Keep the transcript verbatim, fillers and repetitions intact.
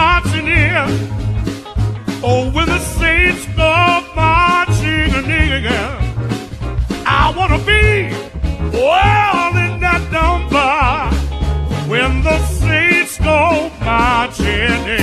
marching in. Oh, when the saints go marching in, I wanna be well in that number when the saints go marching in.